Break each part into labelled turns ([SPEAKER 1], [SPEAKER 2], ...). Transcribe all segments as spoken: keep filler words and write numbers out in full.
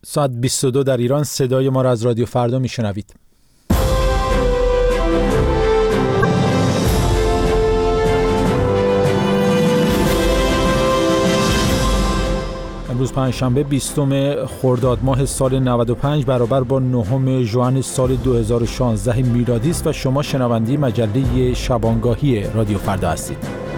[SPEAKER 1] ساعت بیست و دو در ایران. صدای ما را از رادیو فردا میشنوید. امروز پنجشنبه بیستم خرداد ماه سال نود و پنج برابر با نهم ژوئن سال دو هزار و شانزده میلادی است و شما شنونده مجله شبانگاهی رادیو فردا هستید.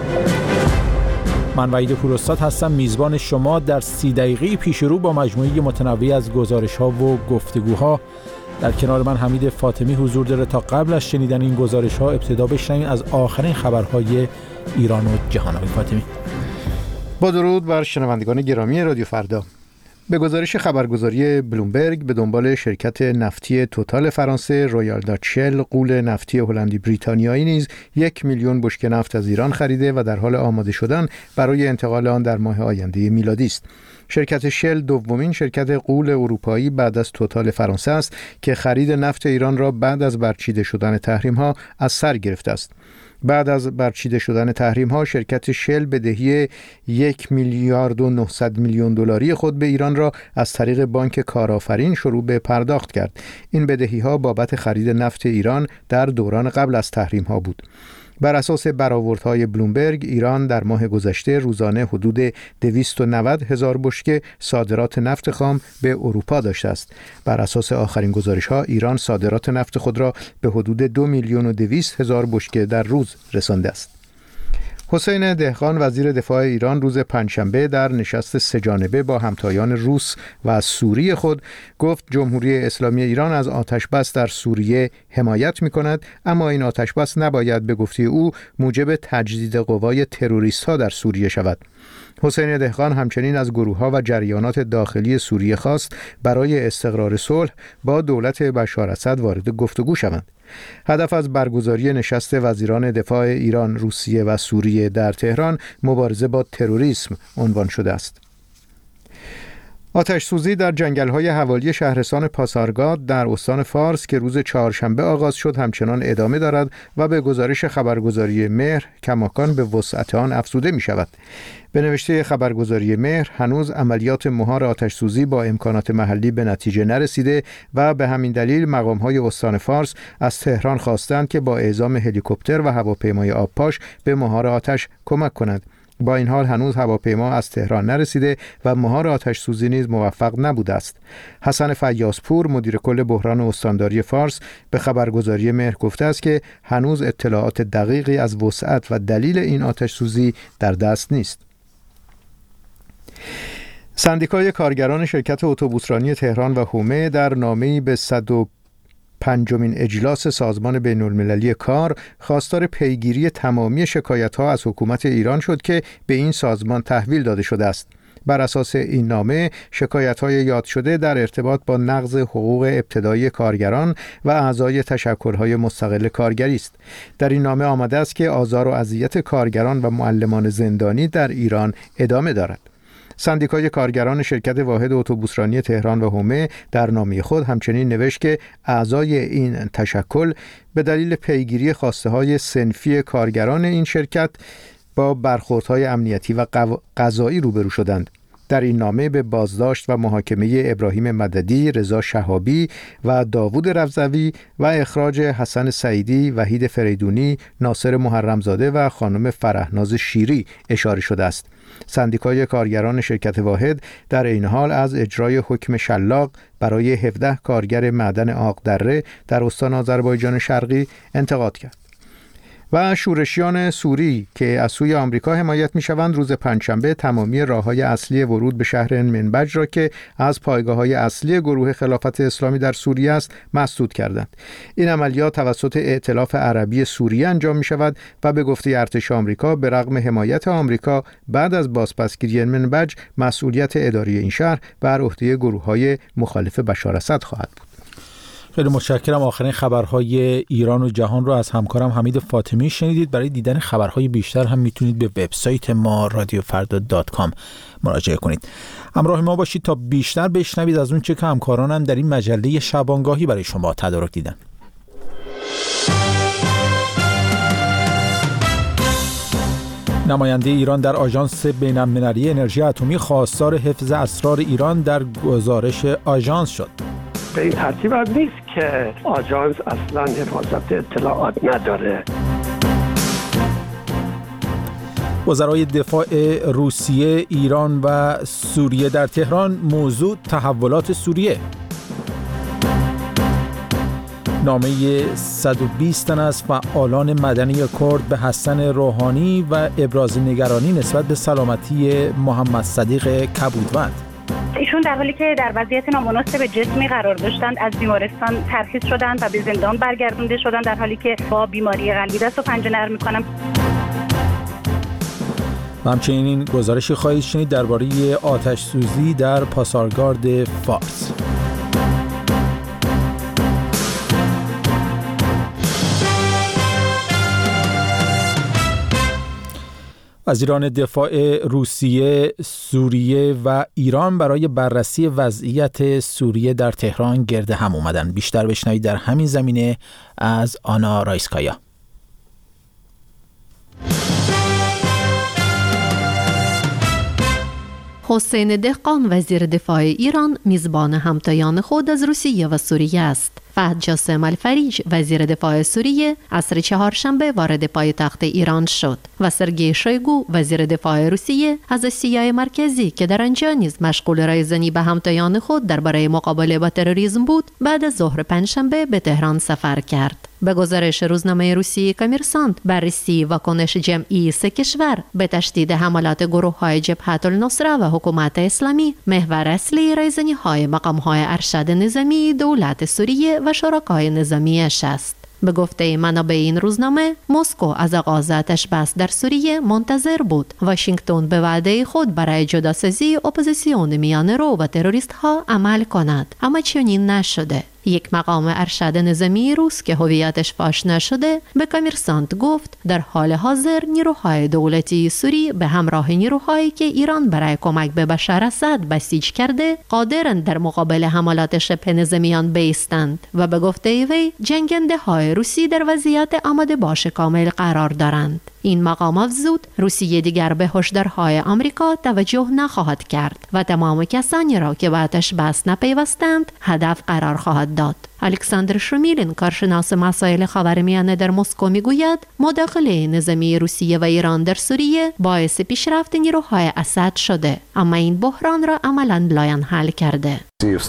[SPEAKER 1] من وحید پوراستاد هستم، میزبان شما در سی دقیقه پیش رو با مجموعه متنوعی از گزارش‌ها و گفتگوها. در کنار من حمید فاطمی حضور داره تا قبل از شنیدن این گزارش‌ها ابتدا بشنویم از آخرین خبرهای ایران و جهان. فاطمی.
[SPEAKER 2] با درود بر شنوندگان گرامی رادیو فردا. به گزارش خبرگزاری بلومبرگ به دنبال شرکت نفتی توتال فرانسه، رویال داچ شل، غول نفتی هلندی بریتانیایی نیز یک میلیون بشکه نفت از ایران خریده و در حال آماده شدن برای انتقال آن در ماه آینده میلادی است. شرکت شل دومین شرکت غول اروپایی بعد از توتال فرانسه است که خرید نفت ایران را بعد از برچیده شدن تحریم‌ها از سر گرفته است. بعد از برچیده شدن تحریم‌ها شرکت شل بدهی یک میلیارد و نهصد میلیون دلاری خود به ایران را از طریق بانک کارآفرین شروع به پرداخت کرد. این بدهی‌ها بابت خرید نفت ایران در دوران قبل از تحریم‌ها بود. بر اساس برآوردهای بلومبرگ، ایران در ماه گذشته روزانه حدود دویست و نود هزار بشکه صادرات نفت خام به اروپا داشته است. بر اساس آخرین گزارش‌ها، ایران صادرات نفت خود را به حدود دو میلیون و دویست هزار بشکه در روز رسانده است. حسین دهقان وزیر دفاع ایران روز پنجشنبه در نشست سه‌جانبه با همتایان روس و سوری خود گفت جمهوری اسلامی ایران از آتش‌بس در سوریه حمایت می‌کند، اما این آتش‌بس نباید به گفته او موجب تجدید قوای تروریست‌ها در سوریه شود. حسین دهقان همچنین از گروه‌ها و جریانات داخلی سوریه خواست برای استقرار صلح با دولت بشار اسد وارد گفتگو شوند. هدف از برگزاری نشست وزیران دفاع ایران، روسیه و سوریه در تهران مبارزه با تروریسم عنوان شده است. آتش سوزی در جنگل‌های حوالی شهرستان پاسارگاد در استان فارس که روز چهارشنبه آغاز شد همچنان ادامه دارد و به گزارش خبرگزاری مهر کماکان به وسعت آن افزوده می‌شود. به نوشته خبرگزاری مهر هنوز عملیات مهار آتش سوزی با امکانات محلی به نتیجه نرسیده و به همین دلیل مقام‌های استان فارس از تهران خواستند که با اعزام هلیکوپتر و هواپیمای آبپاش به مهار آتش کمک کنند. با این حال هنوز هواپیما از تهران نرسیده و مهار آتش سوزی نیز موفق نبوده است. حسن فیاض‌پور مدیر کل بحران استانداری فارس به خبرگزاری مهر گفته است که هنوز اطلاعات دقیقی از وسعت و دلیل این آتش سوزی در دست نیست. سندیکای کارگران شرکت اتوبوسرانی تهران و حومه در نامه‌ای به صد و پنجمین اجلاس سازمان بین‌المللی کار خواستار پیگیری تمامی شکایت‌ها از حکومت ایران شد که به این سازمان تحویل داده شده است. بر اساس این نامه شکایت‌های یاد شده در ارتباط با نقض حقوق ابتدایی کارگران و اعضای تشکل‌های مستقل کارگری است. در این نامه آمده است که آزار و اذیت کارگران و معلمان زندانی در ایران ادامه دارد. سندیکای کارگران شرکت واحد اتوبوسرانی تهران و حومه در نامه خود همچنین نوشت که اعضای این تشکل به دلیل پیگیری خواسته‌های صنفی کارگران این شرکت با برخوردهای امنیتی و قضایی روبرو شدند. در این نامه به بازداشت و محاکمه ابراهیم مددی، رضا شهابی و داوود رفزوی و اخراج حسن سعیدی، وحید فریدونی، ناصر محرمزاده و خانم فرهناز شیری اشاره شده است. سندیکای کارگران شرکت واحد در این حال از اجرای حکم شلاق برای هفده کارگر معدن آقدره در استان آذربایجان شرقی انتقاد کرد. و شورشیان سوری که از سوی آمریکا حمایت می‌شوند روز پنجشنبه تمامی راه‌های اصلی ورود به شهر منبج را که از پایگاه‌های اصلی گروه خلافت اسلامی در سوریه است مسدود کردند. این عملیات توسط ائتلاف عربی سوریه انجام می‌شود و به گفته ارتش آمریکا به رغم حمایت آمریکا بعد از بازپسگیری منبج مسئولیت اداری این شهر بر عهده گروه‌های مخالف بشار اسد خواهد بود.
[SPEAKER 1] خیلی متشکرم. آخرین خبرهای ایران و جهان رو از همکارم حمید فاطمی شنیدید. برای دیدن خبرهای بیشتر هم میتونید به وبسایت ما رادیو فردا دات کام مراجعه کنید. همراه ما باشید تا بیشتر بشنوید از اون چه که همکارانم در این مجله شبانگاهی برای شما تدارک دیدن. نماینده ایران در آژانس بین‌المللی انرژی اتمی خواستار حفظ اسرار ایران در گزارش آژانس شد.
[SPEAKER 3] به این ترتیب هم نیست که آژانس اصلا حفاظت اطلاعات نداره.
[SPEAKER 1] وزرای دفاع روسیه، ایران و سوریه در تهران موضوع تحولات سوریه. نامه صد و بیست تن از فعالان مدنی کرد به حسن روحانی و ابراز نگرانی نسبت به سلامتی محمد صدیق کبودوند.
[SPEAKER 4] ایشون در حالی که در وضعیت نامناسب جسمی قرار داشتند از بیمارستان ترخیص شدند و به زندان برگردونده شدند در حالی که با بیماری قلبی دست و پنجه نرم می‌کنند.
[SPEAKER 1] و همچنین این گزارشی خواهید شنید درباره آتش سوزی در پاسارگارد فارس. وزیران دفاع روسیه، سوریه و ایران برای بررسی وضعیت سوریه در تهران گرد هم اومدن. بیشتر بشنوید در همین زمینه از آنا رایسکایا.
[SPEAKER 5] حسین دهقان وزیر دفاع ایران میزبان همتایان خود از روسیه و سوریه است. فهد جاسم الفریج وزیر دفاع سوریه عصر چهارشنبه وارد پایتخت ایران شد و سرگئی شویگو وزیر دفاع روسیه از آسیای مرکزی که در آنجا نیز مشغول رایزنی به همتایان خود درباره مقابله با تروریسم بود بعد از ظهر پنجشنبه به تهران سفر کرد. به گزارش روزنامه روسیه کامرسانت، بررسی واکنش جمعی سه کشور به تشدید حملات گروه‌های جبهت النصره و حکومت اسلامی محور اصلی رایزنی‌های مقام‌های ارشد نظامی دولت سوریه و شرکای نظامیش است. به گفته منابع این روزنامه، مسکو از آغاز آتش بس در سوریه منتظر بود واشنگتن به وعده خود برای جداسازی اپوزیسیون میانه رو و تروریست ها عمل کند، اما چنین نشده. یک مقام ارشد نظامی روس که هویتش فاش نشده به کامرسانت گفت در حال حاضر نیروهای دولتی سوری به همراه نیروهایی که ایران برای کمک به بشار اسد بسیج کرده قادرند در مقابل حملات شبه نظامیان بایستند و به گفته وی جنگنده های روسی در وضعیت آماده باش کامل قرار دارند. این مقام افزود روسیه دیگر به هشدارهای آمریکا توجه نخواهد کرد و تمام کسانی را که به آتش بس نپیوستند هدف قرار خواهد داد. الکساندر شومیلین کارشناس مسائل خاورمیانه در مسکو میگوید مداخله نظامی روسیه و ایران در سوریه باعث پیشرفت نیروهای اسد شده، اما این بحران را عملاً لاین حل کرده.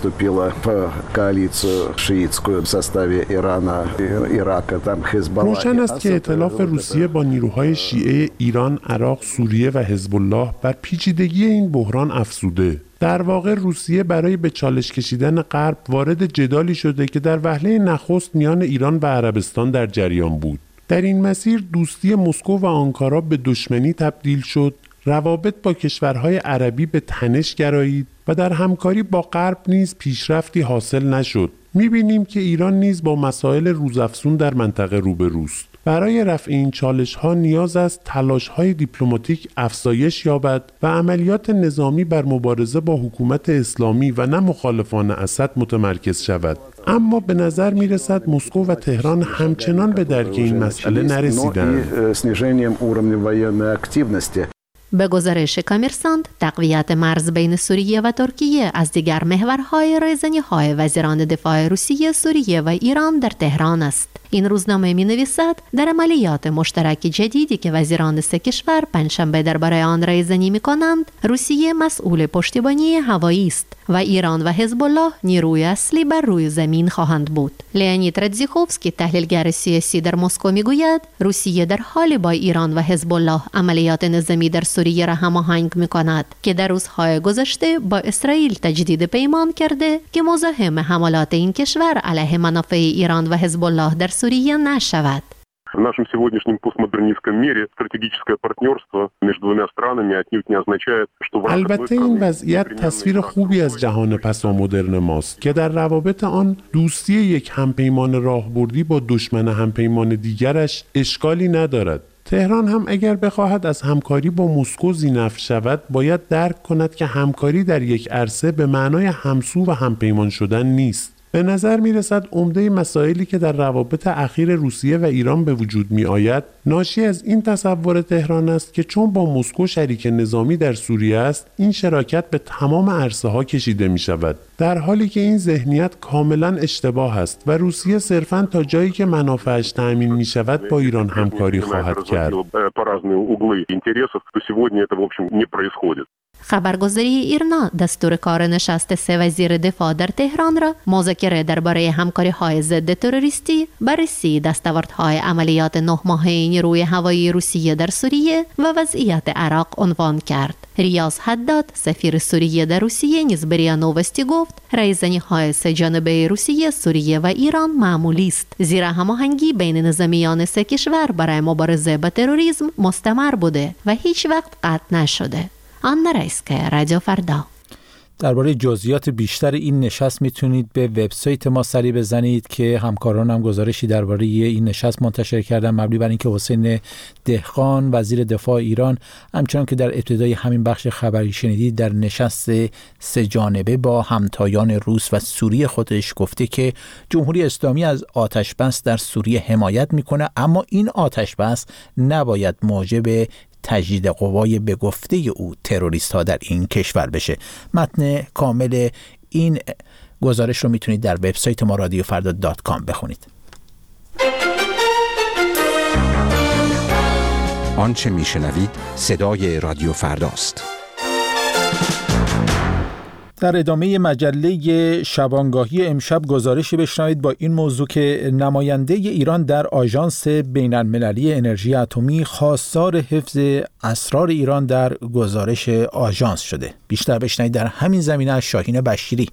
[SPEAKER 6] روشن است که ائتلاف روسیه با نیروهای شیعه ایران، عراق، سوریه و حزب الله بر پیچیدگی این بحران افزوده. در واقع روسیه برای به چالش کشیدن غرب وارد جدالی شده که در وهله نخست میان ایران و عربستان در جریان بود. در این مسیر دوستی مسکو و آنکارا به دشمنی تبدیل شد، روابط با کشورهای عربی به تنش گرایید و در همکاری با غرب نیز پیشرفتی حاصل نشد. می‌بینیم که ایران نیز با مسائل روزافزون در منطقه روبروست. برای رفع این چالش‌ها نیاز است تلاش‌های دیپلماتیک افزایش یابد و عملیات نظامی بر مبارزه با حکومت اسلامی و نه مخالفان اسد متمرکز شود. اما به نظر می‌رسد مسکو و تهران همچنان به درک این مسئله نرسیدند.
[SPEAKER 5] به گزارش کامرسانت، تقویت مرز بین سوریه و ترکیه از دیگر محورهای رایزنی‌های وزیران دفاع روسیه، سوریه و ایران در تهران است. این روزنامه می‌نویسد در عملیات مشترک جدیدی که وزیران سه کشور پنجشنبه درباره آن رایزنی می‌کنند، روسیه مسئول پشتیبانی هوایی است و ایران و حزب الله نیروی اصلی بر روی زمین خواهند بود. لئونید رادزیخوفسکی تحلیلگر سیاسی در مسکو میگوید روسیه در حال با ایران و حزب الله عملیات نظامی در سوریه را هماهنگ می‌کند که در روزهای گذشته با اسرائیل تجدید پیمان کرده که مزاحم حملات این کشور علیه منافع ایران و حزب الله در سوریه نشود.
[SPEAKER 7] В нашем сегодняшнем постмодернистском мире стратегическое партнерство между двумя странами отнюдь не означает, что
[SPEAKER 6] البته این وضعیت تصویر خوبی از جهان پسامدرن ماست که در روابط آن دوستی یک همپیمان راهبردی با دشمن همپیمان دیگرش اشکالی ندارد. تهران هم اگر بخواهد از همکاری با مسکو ذی‌نفع شود باید درک کند که همکاری در یک عرصه به معنای همسو و همپیمان شدن نیست. به نظر می رسد عمده مسائلی که در روابط اخیر روسیه و ایران به وجود می آید ناشی از این تصور تهران است که چون با مسکو شریک نظامی در سوریه است، این شراکت به تمام عرصه ها کشیده می شود، در حالی که این ذهنیت کاملا اشتباه است و روسیه صرفاً تا جایی که منافعش تأمین می شود با ایران همکاری خواهد کرد.
[SPEAKER 5] خبرگزاری ایرنا دستور کار نشست سه وزیر دفاع در تهران را مذاکره درباره همکاری‌های ضد تروریستی، بررسی دستاوردهای عملیات نه ماهه نیروی هوایی روسیه در سوریه و وضعیت عراق عنوان کرد. ریاض حداد سفیر سوریه در روسیه نیز به ریا نووستی گفت رایزنی‌های سه جانبه روسیه، سوریه و ایران معمولی است، زیرا هماهنگی بین نظامیان سه کشور برای مبارزه با تروریسم مستمر بوده و هیچ وقت قطع نشده. آنا رایسکه، رادیو فردا.
[SPEAKER 1] درباره جزئیات بیشتر این نشست میتونید به وبسایت ما سری بزنید که همکاران هم گزارشی درباره این نشست منتشر کردن، مبنی بر اینکه حسین دهقان وزیر دفاع ایران همچنان که در ابتدای همین بخش خبری شنیدید در نشست سه جانبه با همتایان روس و سوریه خودش گفته که جمهوری اسلامی از آتش بس در سوریه حمایت میکنه، اما این آتش بس نباید موجب تجدید قوای به گفته او تروریست ها در این کشور بشه. متن کامل این گزارش رو میتونید در وبسایت ما رادیو فردا دات کام بخونید.
[SPEAKER 8] آنچه میشنوید صدای رادیو فرداست.
[SPEAKER 1] در ادامه مجله شبانگاهی امشب گزارشی بشنوید با این موضوع که نماینده ایران در آژانس بین‌المللی انرژی اتمی خواستار حفظ اسرار ایران در گزارش آژانس شده. بیشتر بشنوید در همین زمینه از شاهین بشیری.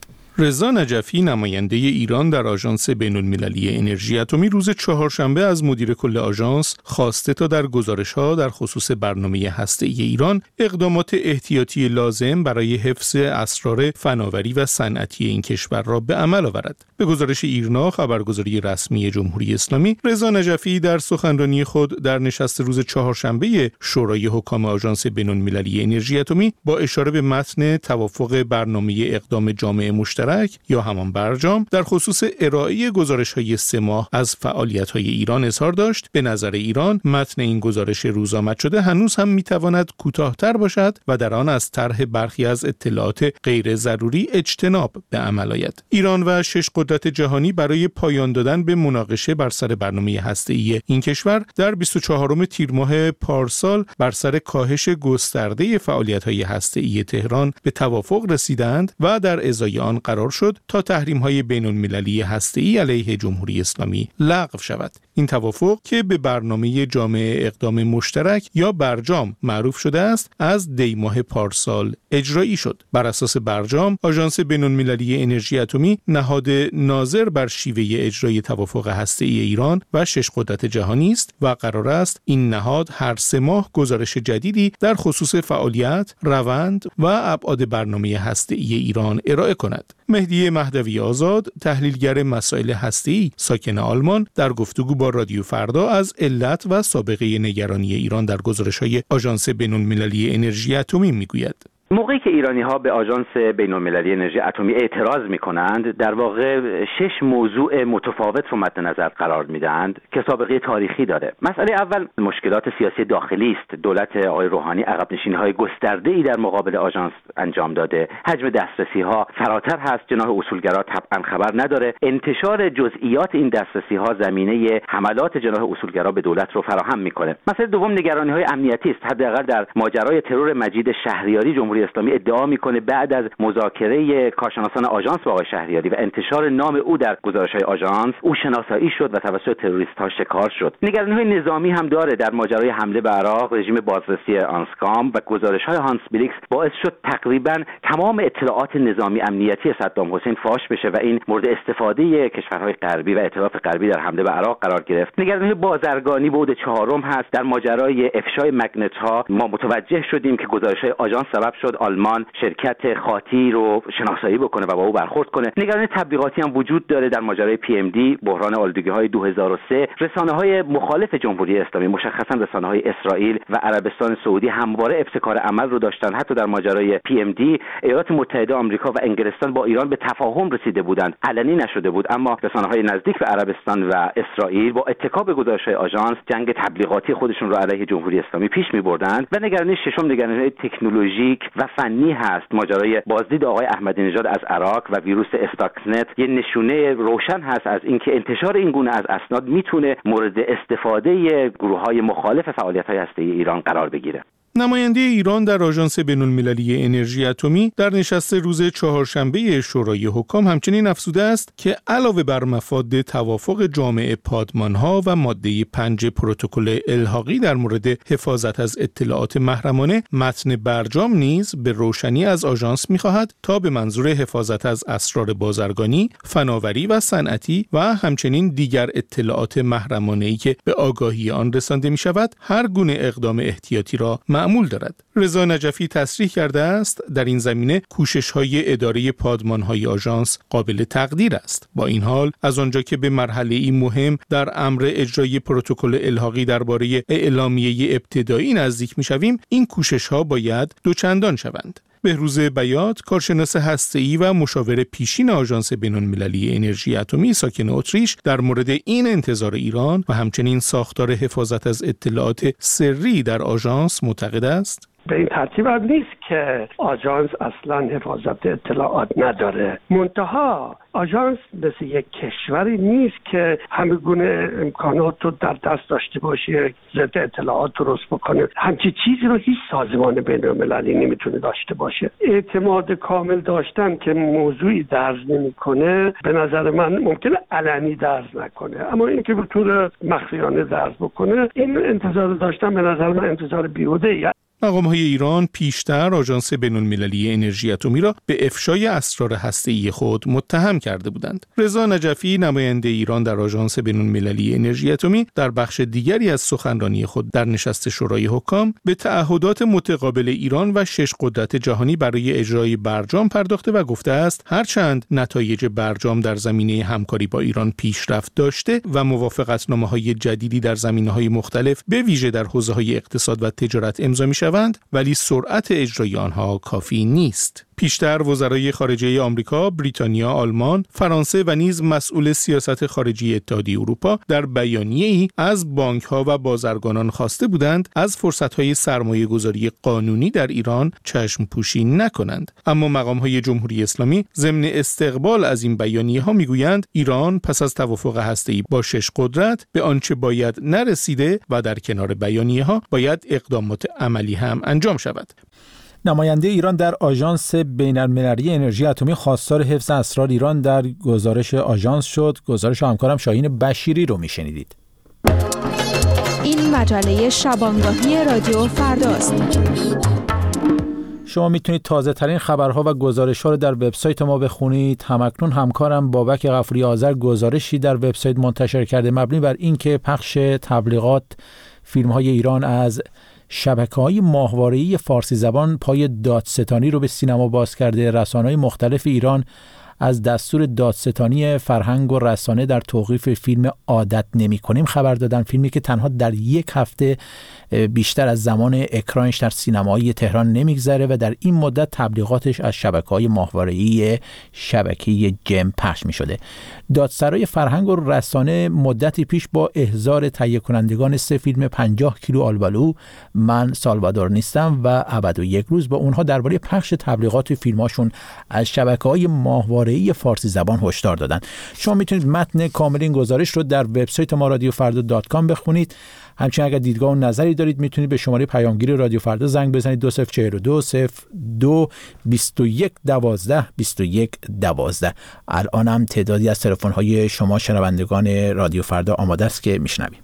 [SPEAKER 9] رضا نجفی نماینده ایران در آژانس بین‌المللی انرژی اتمی روز چهارشنبه از مدیر کل آژانس خواسته تا در گزارش‌ها در خصوص برنامه هسته‌ای ایران اقدامات احتیاطی لازم برای حفظ اسرار فناوری و صنعتی این کشور را به عمل آورد. به گزارش ایرنا، خبرگزاری رسمی جمهوری اسلامی، رضا نجفی در سخنرانی خود در نشست روز چهارشنبه شورای حکام آژانس بین‌المللی انرژی اتمی با اشاره به متن توافق برنامه اقدام جامعه مشترک یا همان برجام در خصوص ارائه گزارش‌های سه ماه از فعالیت‌های ایران اظهار داشت. به نظر ایران متن این گزارش روزآمد شده هنوز هم می‌تواند کوتاه‌تر باشد و در آن از طرح برخی از اطلاعات غیر ضروری اجتناب به عمل آید. ایران و شش قدرت جهانی برای پایان دادن به مناقشه بر سر برنامه هسته‌ای این کشور در بیست و چهارم تیر ماه پارسال بر سر کاهش گسترده فعالیت‌های هسته‌ای تهران به توافق رسیدند و در ازای آن قرار شد تا تحریم‌های بین‌المللی هسته‌ای علیه جمهوری اسلامی لغو شود. این توافق که به برنامه جامعه اقدام مشترک یا برجام معروف شده است، از دی ماه پارسال اجرایی شد. بر اساس برجام، آژانس بین‌المللی انرژی اتمی نهاد ناظر بر شیوه اجرای توافق هسته‌ای ایران و شش قدرت جهانی است و قرار است این نهاد هر سه ماه گزارش جدیدی در خصوص فعالیت، روند و ابعاد برنامه هسته‌ای ایران ارائه کند. مهدی مهدوی آزاد، تحلیلگر مسائل هسته‌ای ساکن آلمان، در گفتگو با رادیو فردا از علت و سابقه نگرانی ایران در گزارش‌های آژانس بین‌المللی انرژی اتمی میگوید.
[SPEAKER 10] موقعی که ایرانی‌ها به آژانس بین‌المللی انرژی اتمی اعتراض می‌کنند، در واقع شش موضوع متفاوت رو مد نظر قرار می‌دهند که سابقه تاریخی داره. مسئله اول مشکلات سیاسی داخلی است. دولت آقای روحانی عقب نشینی‌های گسترده‌ای در مقابل آژانس انجام داده. حجم دسترسی‌ها فراتر هست. جناح اصولگرا طبعاً خبر نداره. انتشار جزئیات این دسترسی‌ها زمینه حملات جناح اصولگرا به دولت رو فراهم می‌کنه. مسئله دوم نگرانی‌های امنیتی است. حداقل در ماجرای ترور مجید شهریاری جمهوری اسلامی ادعا میکنه بعد از مذاکره کارشناسان آژانس با آقای شهریاری و انتشار نام او در گزارش‌های آژانس، او شناسایی شد و توسط تروریست‌ها شکار شد. نگرانی‌های نظامی هم داره. در ماجرای حمله به عراق، رژیم بازرسی آنسکام و گزارش‌های هانس بلیکس باعث شد تقریباً تمام اطلاعات نظامی امنیتی صدام حسین فاش بشه و این مورد استفاده کشورهای غربی و ائتلاف غربی در حمله به عراق قرار گرفت. نگرانی بازرگانی بعد چهارم هست. در ماجرای افشای مگنت‌ها ما متوجه شدیم که گزارش‌های آژانس سبب شد شد آلمان شرکت خاتی رو شناسایی بکنه و با او برخورد کنه. نگرانی تبلیغاتی هم وجود داره در ماجرای پی ام دی، بحران آلودگی‌های دو هزار و سه. رسانه‌های مخالف جمهوری اسلامی، مشخصا رسانه‌های اسرائیل و عربستان سعودی، همواره ابتکار عمل رو داشتن. حتی در ماجرای پی ام دی ایالات متحده آمریکا و انگلستان با ایران به تفاهم رسیده بودند، علنی نشده بود، اما رسانه‌های نزدیک به عربستان و اسرائیل با اتکا به گزارش‌های آژانس جنگ تبلیغاتی خودشون رو علیه جمهوری اسلامی پیش می‌بردند. و نگرانی ششم نگرانی تکنولوژیک و فنی هست. ماجرای بازدید آقای احمدی نژاد از عراق و ویروس استاکسنت یه نشونه روشن هست از اینکه انتشار این گونه از اسناد میتونه مورد استفاده گروه‌های مخالف فعالیت‌های هسته‌ای ایران قرار بگیره.
[SPEAKER 9] نماینده ایران در آژانس بین‌المللی انرژی اتمی در نشست روز چهارشنبه شورای حکام همچنین افزوده است که علاوه بر مفاد توافق جامع پادمان‌ها و ماده پنج پروتکل الحاقی در مورد حفاظت از اطلاعات محرمانه، متن برجام نیز به روشنی از آژانس می‌خواهد تا به منظور حفاظت از اسرار بازرگانی، فناوری و صنعتی و همچنین دیگر اطلاعات محرمانه‌ای که به آگاهی آن رسانده می‌شود، هر گونه اقدام احتیاطی را معمول دارد. رضا نجفی تصریح کرده است در این زمینه کوشش‌های اداره پادمان‌های آژانس قابل تقدیر است. با این حال از آنجا که به مرحله‌ای مهم در امر اجرای پروتکل الحاقی درباره اعلامیه ابتدایی نزدیک می‌شویم، این کوشش‌ها باید دوچندان شوند. بهروز بیات، کارشناس هسته‌ای و مشاور پیشین آژانس بین‌المللی انرژی اتمی ساکن اتریش، در مورد این انتظار ایران و همچنین ساختار حفاظت از اطلاعات سری در آژانس معتقد است.
[SPEAKER 3] به این ترتیب هم نیست که آژانس اصلا حفاظت اطلاعات نداره. منتها آژانس مثل یک کشوری نیست که همه گونه امکانات رو در دست داشته باشه، ضد اطلاعات درست بکنه. همچی چیزی رو هیچ سازمان بین‌المللی نمیتونه داشته باشه. اعتماد کامل داشتن که موضوعی درز نمیکنه، به نظر من ممکنه علنی درز نکنه، اما اینکه به طور مخفیانه درز بکنه، این انتظار داشتن به نظر من انتظار بیهوده.
[SPEAKER 9] مقام‌های ایران پیشتر آژانس بین‌المللی انرژی اتمی را به افشای اسرار هسته‌ای خود متهم کرده بودند. رضا نجفی، نماینده ایران در آژانس بین‌المللی انرژی اتمی، در بخش دیگری از سخنرانی خود در نشست شورای حکام به تعهدات متقابل ایران و شش قدرت جهانی برای اجرای برجام پرداخته و گفته است هرچند نتایج برجام در زمینه همکاری با ایران پیشرفت داشته و موافقتنامه‌های جدیدی در زمینه‌های مختلف به ویژه در حوزه‌های اقتصاد و تجارت امضا می‌شوند، ولی سرعت اجرای آنها کافی نیست. پیشتر وزرای خارجه آمریکا، بریتانیا، آلمان، فرانسه و نیز مسئول سیاست خارجی اتحادیه اروپا در بیانیه‌ای از بانک‌ها و بازرگانان خواسته بودند از فرصت‌های سرمایه‌گذاری قانونی در ایران چشم پوشی نکنند. اما مقام‌های جمهوری اسلامی ضمن استقبال از این بیانیه‌ها می‌گویند ایران پس از توافق هسته‌ای با شش قدرت به آنچه باید نرسیده و در کنار بیانیه‌ها باید اقدامات عملی هم انجام شود.
[SPEAKER 1] نماینده ایران در آژانس بین‌المللی انرژی اتمی خواستار حفظ اسرار ایران در گزارش آژانس شد. گزارش همکارم شاهین بشیری رو میشنیدید.
[SPEAKER 11] این مجله شبانگاهی رادیو فرداست.
[SPEAKER 1] شما میتونید تازه ترین خبرها و گزارش ها رو در وبسایت ما بخونید. همکنون همکارم بابک غفوری آذر گزارشی در وبسایت منتشر کرده مبنی بر اینکه پخش تبلیغات فیلم های ایران از شبکه‌های ماهواره‌ای فارسی زبان پای دادستانی رو به سینما باز کرده. رسانه‌های مختلف ایران از دستور دادستانی فرهنگ و رسانه در توقیف فیلم عادت نمی‌کنیم خبر دادن. فیلمی که تنها در یک هفته بیشتر از زمان اکرانش در سینمایی تهران نمیگذره و در این مدت تبلیغاتش از شبکه‌های ماهواره‌ای شبکه جم پخش می‌شده. دادسرای فرهنگ و رسانه مدتی پیش با احضار تهیه کنندگان سه فیلم پنجاه کیلو آلبالو، من سالوادور نیستم و ابد و یک روز با اونها درباره پخش تبلیغات فیلماشون از شبکه‌های ماهواره‌ای فارسی زبان هشدار دادن. شما میتونید متن کامل این گزارش رو در وبسایت ما رادیو فردا دات کام بخونید. همچنین اگر دیدگاه و نظری دارید میتونید به شماره پیامگیر رادیو فردا زنگ بزنید دو صفر چهار دو صفر دو بیست و یک دوازده بیست و یک دوازده. الان هم تعدادی از تلفن‌های شما شنوندگان رادیو فردا آماده است که میشنویم.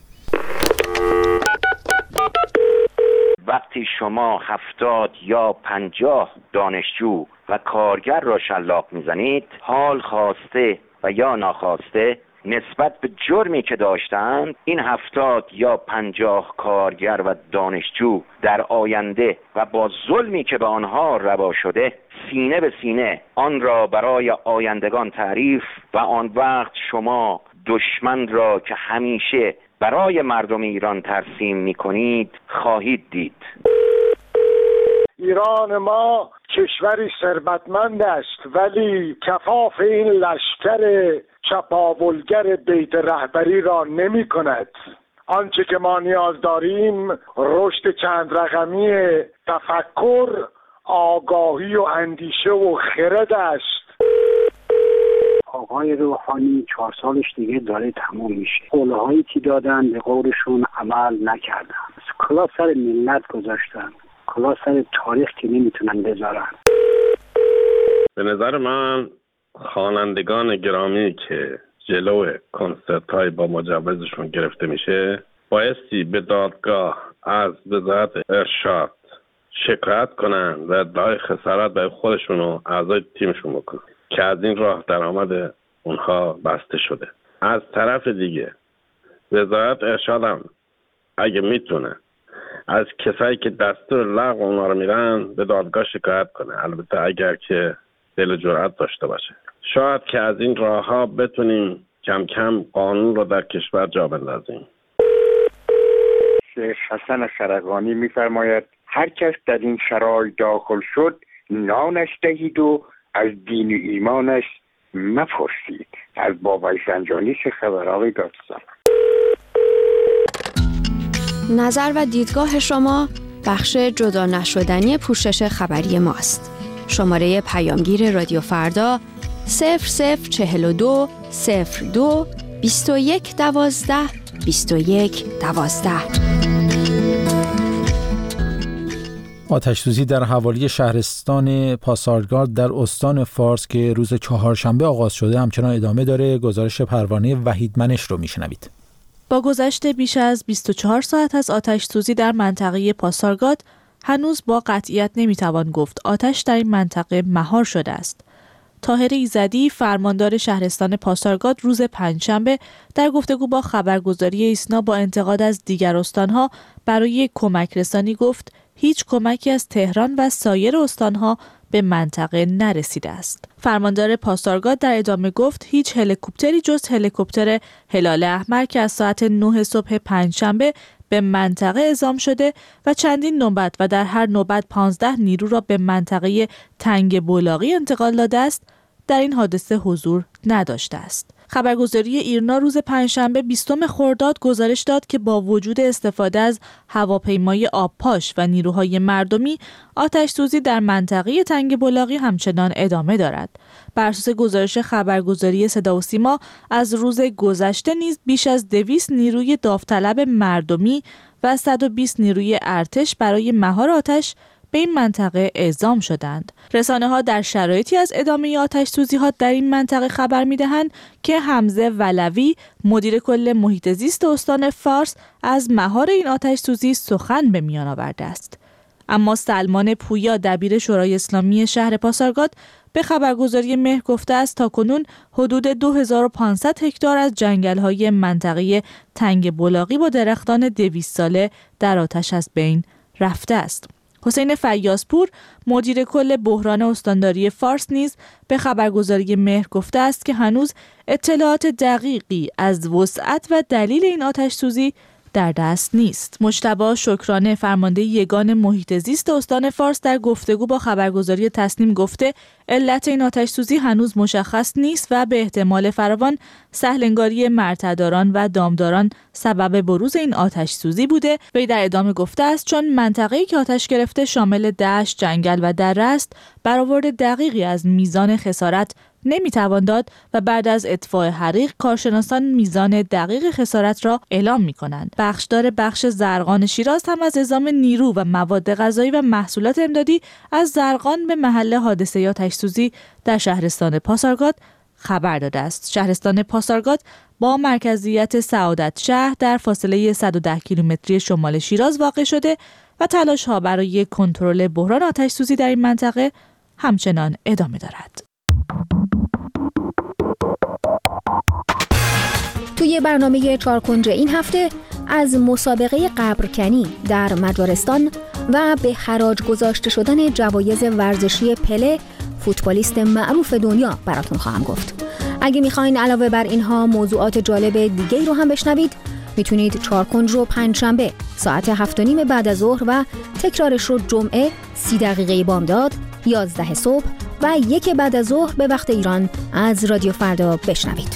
[SPEAKER 12] وقتی شما هفتاد یا پنجاه دانشجو و کارگر را شلاق میزنید، حال خواسته و یا ناخواسته نسبت به جرمی که داشتند این هفتاد یا پنجاه کارگر و دانشجو در آینده و با ظلمی که به آنها روا شده سینه به سینه آن را برای آیندگان تعریف و آن وقت شما دشمن را که همیشه برای مردم ایران ترسیم می‌کنید خواهید دید.
[SPEAKER 13] ایران ما کشوری ثروتمند است، ولی کفاف این لشکر چپاولگر بیت رهبری را نمی کند. آنچه که ما نیاز داریم رشد چند رقمی تفکر، آگاهی و اندیشه و خرد است.
[SPEAKER 14] آقای روحانی چهار سالش دیگه داره تموم میشه. قولهایی که دادن به قولشون عمل نکردن. کلا سر ملت گذاشتن، کلا سر تاریخ که نمیتونن بذارن.
[SPEAKER 15] به نظر من خوانندگان گرامی که جلو کنسرت های با مجوزشون گرفته میشه بایستی به دادگاه از وزارت ارشاد شکایت کنن و ادعای خسارت برای خودشون و اعضای تیمشون بکنن که از این راه درآمد اونها بسته شده. از طرف دیگه وزارت ارشاد هم اگه میتونه از کسایی که دستور لغو اونا رو میرن به دادگاه شکایت کنه، البته اگر که دل جرأت داشته باشه. شاید که از این راه ها بتونیم کم کم قانون رو در کشور جا بندازیم.
[SPEAKER 16] شیخ حسن خرقانی میفرماید هر کس در این شرایط داخل شد نانش دهید و از دین و ایمانش مپرسید. از بابای زنجانی چه خبر آقای دادستان؟
[SPEAKER 11] نظر و دیدگاه شما بخش جدا نشدنی پوشش خبری ماست. شماره پیامگیر رادیو فردا صفر صفر چهل و دو صفر دو بیست و یک دوازده بیست و یک دوازده.
[SPEAKER 1] آتش‌سوزی در حوالی شهرستان پاسارگاد در استان فارس که روز چهارشنبه آغاز شده همچنان ادامه داره. گزارش پروانه وحید منش رو میشنوید.
[SPEAKER 17] با گذشت بیش از بیست و چهار ساعت از آتش‌سوزی در منطقه پاسارگاد هنوز با قطعیت نمیتوان گفت آتش در این منطقه مهار شده است. طاهر ایزدی فرماندار شهرستان پاسارگاد روز پنجشنبه در گفتگو با خبرگزاری ایسنا با انتقاد از دیگر استانها برای کمک رسانی گفت هیچ کمکی از تهران و سایر استانها به منطقه نرسیده است. فرماندار پاسارگاد در ادامه گفت هیچ هلیکوپتری جز هلیکوپتر هلال احمر که از ساعت نه صبح پنجشنبه به منطقه اعزام شده و چندین نوبت و در هر نوبت پانزده نیرو را به منطقه تنگ بولاقی انتقال داده است در این حادثه حضور نداشته است. خبرگزاری ایرنا روز پنجشنبه بیستم خرداد گزارش داد که با وجود استفاده از هواپیمای آبپاش و نیروهای مردمی آتش‌سوزی در منطقه تنگ بولاقی همچنان ادامه دارد. بر اساس گزارش خبرگزاری صدا و سیما از روز گذشته نیز بیش از دویست نیروی داوطلب مردمی و صد و بیست نیروی ارتش برای مهار آتش به این منطقه اعزام شدند. رسانه‌ها در شرایطی از ادامه آتش‌سوزی‌ها در این منطقه خبر می‌دهند که حمزه ولوی مدیر کل محیط زیست استان فارس از مهار این آتش‌سوزی سخن به میان آورده است. اما سلمان پویا دبیر شورای اسلامی شهر پاسارگاد به خبرگزاری مهر گفته است تاکنون حدود دو هزار و پانصد هکتار از جنگل‌های منطقه تنگ بولاقی با درختان دویست ساله در آتش از بین رفته است. حسین فیاض‌پور مدیر کل بحران استانداری فارس نیز به خبرگزاری مهر گفته است که هنوز اطلاعات دقیقی از وسعت و دلیل این آتش‌سوزی در دست نیست. مجتبی شکرانه فرمانده یگان محیط زیست استان فارس در گفتگو با خبرگزاری تصنیم گفته علت این آتش‌سوزی هنوز مشخص نیست و به احتمال فراوان سهلنگاری مرتداران و دامداران سبب بروز این آتش‌سوزی بوده. وی در ادامه گفته است چون منطقه‌ای که آتش گرفته شامل دشت، جنگل و دره است، برآورد دقیقی از میزان خسارت نمیتوان داد و بعد از اطفاء حریق کارشناسان میزان دقیق خسارت را اعلام میکنند. بخشدار بخش زرقان شیراز هم از اعزام نیرو و مواد غذایی و محصولات امدادی از زرقان به محل حادثه آتش‌سوزی در شهرستان پاسارگاد خبر داده است. شهرستان پاسارگاد با مرکزیت سعادت شهر در فاصله صد و ده کیلومتری شمال شیراز واقع شده و تلاش‌ها برای کنترل بحران آتش‌سوزی در این منطقه همچنان ادامه دارد.
[SPEAKER 18] حوزه برنامه چارکنج این هفته از مسابقه قبرکنی در مجارستان و به حراج گذاشته شدن جوایز ورزشی پله، فوتبالیست معروف دنیا، براتون خواهم گفت. اگه میخواین علاوه بر اینها موضوعات جالب دیگه رو هم بشنوید، میتونید چارکنج رو پنجشنبه ساعت هفت و نیم بعد از ظهر و تکرارش رو جمعه سی دقیقه بامداد، یازده صبح و یک بعد از ظهر به وقت ایران از رادیو فردا بشنوید.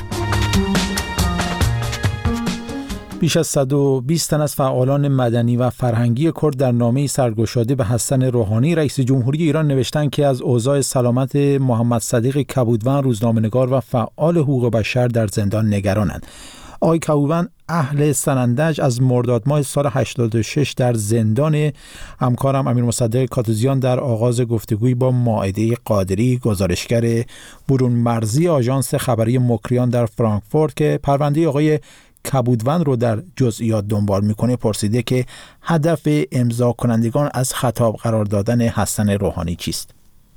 [SPEAKER 1] بیش از صد و بیست تن از فعالان مدنی و فرهنگی کرد در نامه‌ای سرگشاده به حسن روحانی رئیس جمهوری ایران نوشتند که از اوضاع سلامت محمد صدیق کبودوند، روزنامه‌نگار و فعال حقوق بشر در زندان نگرانند. آقای کبودوند اهل سنندج از مرداد ماه سال هشتاد و شش در زندان. همکارم امیر مصدق کاتوزیان در آغاز گفتگوی با مائده قادری، گزارشگر برون مرزی آژانس خبری مکریان در فرانکفورت که پرونده آقای کبودوند رو در جزئیات دنبال میکنه، پرسیده که هدف امضا کنندگان از خطاب قرار دادن حسن روحانی چیست؟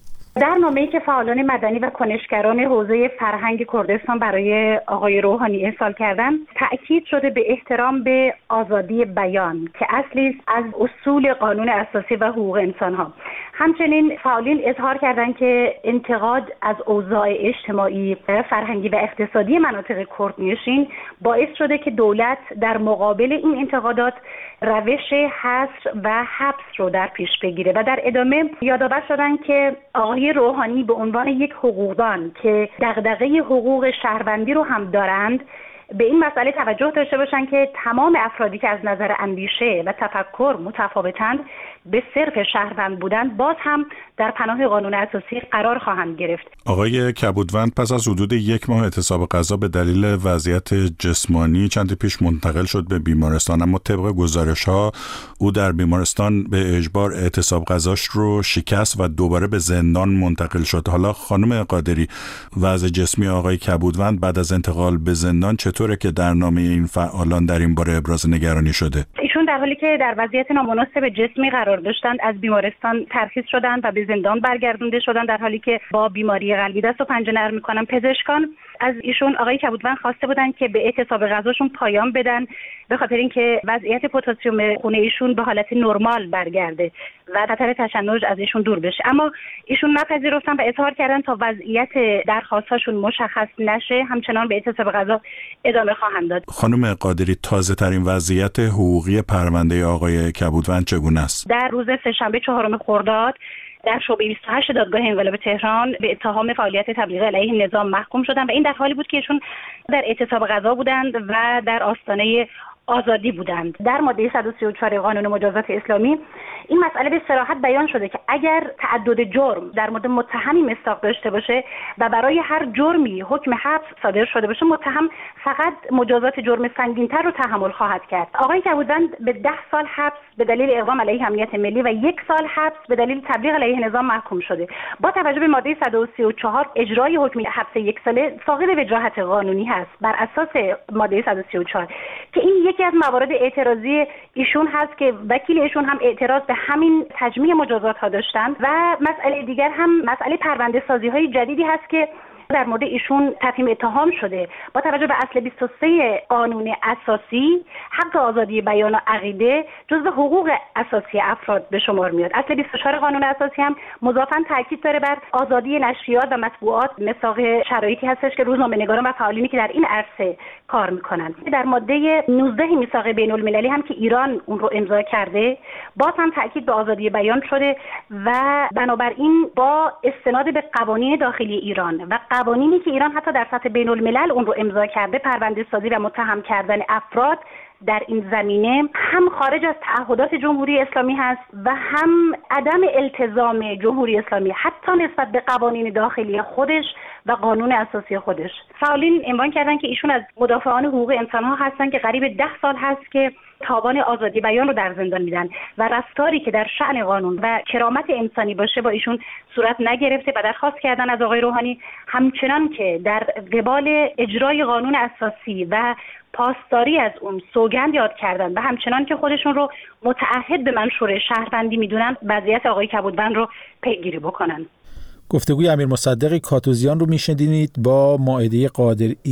[SPEAKER 4] در نامه‌ای که فعالان مدنی و کنشگران حوزه فرهنگ کردستان برای آقای روحانی ارسال کردند، تأکید شده به احترام به آزادی بیان که اصلی است از اصول قانون اساسی و حقوق انسان‌ها. همچنین فعالین اظهار کردند که انتقاد از اوضاع اجتماعی، فرهنگی و اقتصادی مناطق کردنشین باعث شده که دولت در مقابل این انتقادات روش حصر و حبس رو در پیش بگیره و در ادامه یادآور شدند که آقای روحانی به عنوان یک حقوقدان که دغدغه حقوق شهروندی رو هم دارند، به این مسئله توجه داشته باشن که تمام افرادی که از نظر اندیشه و تفکر متفاوتند به صرف شهروند بودن باز هم در پناه قانون اساسی قرار خواهند گرفت.
[SPEAKER 19] آقای کبودوند پس از حدود یک ماه اعتصاب غذا به دلیل وضعیت جسمانی چند پیش منتقل شد به بیمارستان، اما طبق گزارش‌ها او در بیمارستان به اجبار اعتصاب غذاش رو شکست و دوباره به زندان منتقل شد. حالا خانم قادری، وضع جسمی آقای کبودوند بعد از انتقال به زندان چطوره که در نامه این فعالان در این باره ابراز نگرانی شده؟
[SPEAKER 4] ایشون در حالی که در وضعیت نامناسب جسمی قرار داشتند از بیمارستان ترخیص شدند و به زندان برگردونده شدند، در حالی که با بیماری قلبی دست و پنجه نرم می‌کنن. پزشکان از ایشون آقای کبودوند خواسته بودند که به اعتصاب غذاشون پایان بدن به خاطر اینکه وضعیت پتاسیم خون ایشون به حالت نرمال برگرده و خطر تشنج از ایشون دور بشه، اما ایشون نپذیرفتن و اظهار کردن تا وضعیت درخواستاشون مشخص نشه همچنان به اعتصاب غذا ادامه خواهند داد.
[SPEAKER 19] خانم قادری، تازه ترین وضعیت حقوقی پرونده آقای کبودوند چگونه است؟
[SPEAKER 4] در روز سه‌شنبه چهارم خرداد در شعبه بیست و هشت دادگاه انقلاب تهران به اتهام فعالیت تبلیغ علیه نظام محکوم شدند و این در حالی بود که ایشون در اعتصاب غذا بودند و در آستانه آزادی بودند. در ماده صد و سی و چهار قانون مجازات اسلامی این مسئله به صراحت بیان شده که اگر تعدد جرم در مورد متهمی مصداق داشته باشه و برای هر جرمی حکم حبس صادر شده باشه، متهم فقط مجازات جرم سنگین‌تر رو تحمل خواهد کرد. آقای کبودوند به ده سال حبس به دلیل اقدام علیه امنیت ملی و یک سال حبس به دلیل تبلیغ علیه نظام محکوم شده. با توجه به ماده صد و سی و چهار اجرای حکم حبس یک ساله ساقط وجاهت قانونی هست بر اساس ماده صد و سی و چهار که این یکی از موارد اعتراضی ایشون هست که وکیل ایشون هم اعتراض به همین تجمیع مجازات ها داشتند و مسئله دیگر هم مسئله پرونده سازی های جدیدی هست که در مورد ایشون تفهیم اتهام شده. با توجه به اصل بیست و سه قانون اساسی، حق آزادی بیان و عقیده جزو حقوق اساسی افراد به شمار میاد. اصل بیست و چهار قانون اساسی هم مضافاً تاکید داره بر آزادی نشریات و مطبوعات مصداق شرایطی هستش که روزنامه‌نگاران و فعالینی که در این عرصه کار میکنن. در ماده نوزده میثاق بین المللی هم که ایران اون رو امضا کرده، باز هم تاکید به آزادی بیان شده و بنابراین با استناد به قوانین داخلی ایران و قوانینی که ایران حتی در سطح بین الملل اون رو امضا کرده، پرونده سازی و متهم کردن افراد در این زمینه هم خارج از تعهدات جمهوری اسلامی هست و هم عدم التزام جمهوری اسلامی حتی نسبت به قوانین داخلی خودش و قانون اساسی خودش. فعالین عنوان کردن که ایشون از مدافعان حقوق انسان ها هستن که قریب ده سال هست که تاوان آزادی بیان رو در زندان میدن و رفتاری که در شأن قانون و کرامت انسانی باشه با ایشون صورت نگرفته و درخواست کردن از آقای روحانی همچنان که در قبال اجرای قانون اساسی و پاسداری از اون سوگند یاد کردن و همچنان که خودشون رو متعهد به منشور شهروندی میدونن وضعیت آقای کبودوند رو پیگیری بکنن.
[SPEAKER 1] گفتگوی امیر مصدق کاتوزیان رو میشنیدید با مائده قادری،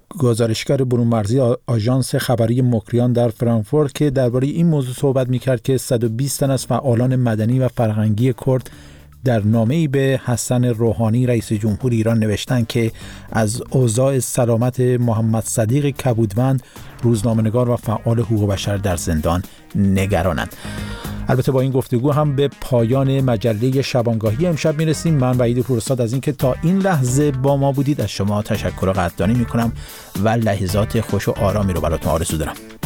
[SPEAKER 1] گزارشگر برون مرزی آژانس خبری مکریان در فرانکفورت که درباره این موضوع صحبت می‌کرد که صد و بیست تن از فعالان مدنی و فرهنگی کرد در نامه‌ای به حسن روحانی رئیس جمهور ایران نوشتند که از اوضاع سلامت محمد صدیق کبودوند روزنامه‌نگار و فعال حقوق بشر در زندان نگرانند. البته با این گفتگو هم به پایان مجله شبانگاهی امشب میرسیم. من وحید پورساد از اینکه تا این لحظه با ما بودید از شما تشکر و قدردانی میکنم و لحظات خوش و آرامی رو براتون آرزو دارم.